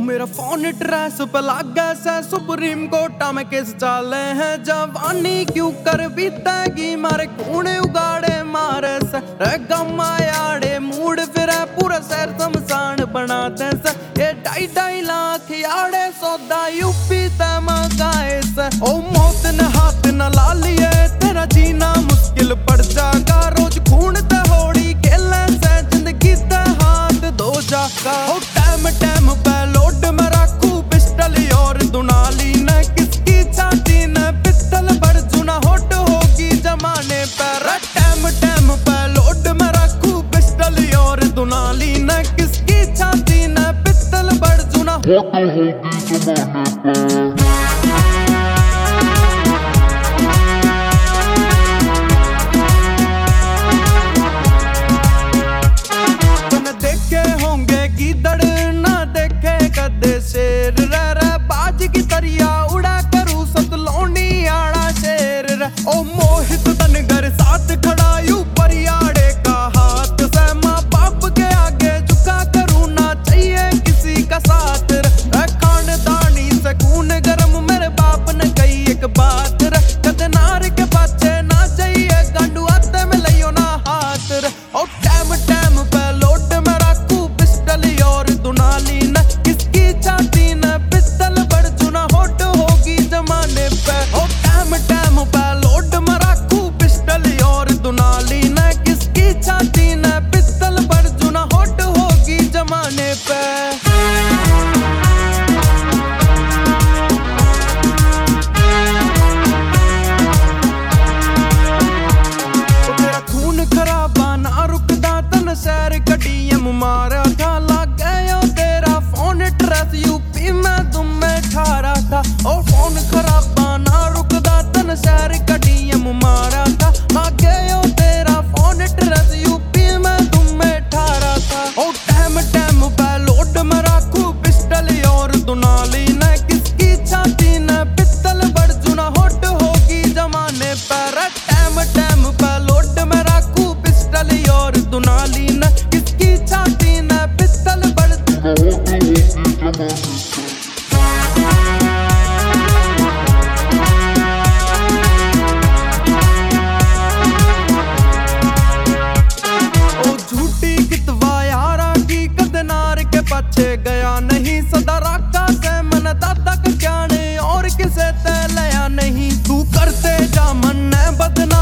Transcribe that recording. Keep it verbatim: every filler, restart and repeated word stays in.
मेरा phone trace पे लागे से सुप्रीम कोर्टा में केस चाले हैं। जवानी क्यों कर बीतेगी मारे कूने उगाड़े मारे से रे गम्मा याड़े मूड फिर पूरा शहर शमशान बनाते से। ये ढाई ढाई लाख याड़े सौदा यूपी तम गाए से। ओ मौत ने हाथ न ला लिए तेरा जीना मुश्किल पड़ जाएगा। रोज खून ते होड़ी खेले से जिंदगी ते हाथ धो जाएगा। ओ टाइम टाइम पे लोड में रखू पिस्टल और दुनाली ने किसकी छाती ने पिस्टल भर जुना होट होगी जमाने पर। टाइम टाइम पे लोड में रखू पिस्टल और दुनाली ने किसकी छाती ने पिस्टल भर जुना होट होगी जमाने पर। शेर रे रे बाज की तरिया उड़ा करूं सतलोनी आड़ा शेर रे। ओ मोहित तनगर साथ खड़ा यू परियाड़े का हाथ से। माँ बाप के आगे झुका करूं ना चाहिए किसी का साथ रे। खानदानी से खून गरम मेरे बाप ने कही एक बात रे। कदनार के बच्चे ना चाहिए गांडू आते में लियो ना हाथ रे। ओ टाइम टाइम पे लोड में रखू पिस्टल और दुनाली ने किसकी छाती ने पिस्टल बड़ चुना होट होगी जमाने पे। ओ टाइम टाइम पे लोड में रखू पिस्टल और दुनाली ने किसकी छाती ने पिस्टल बड़ चुना होट होगी जमाने पे। तेरा खून खराबा ना रुकदा तन शहर कड़ियम मारा था। लग गया तेरा फोन ट्रेस यूपी में तुम में ठारा था। ओ फोन खराबा ना रुकदा तन शहर कड़ियम मारा था। लग गया तेरा फोन ट्रेस यूपी में तुम में ठारा था। ओ टाइम टाइम पे लोड में रखू पिस्टल और दुनाली ने किसकी छाती ने पिस्टल बड़ चुना होट होगी जमाने पर। टाइम टाइम पे लोड में रखू पिस्टल और दुनाली ने किसकी छाती ने पिस्टल बड़ चुना होट होगी जमाने पछे गया नहीं सदा राका से मन दादा का ज्ञान और किसे ते लया नहीं। तू करते जा मन बदन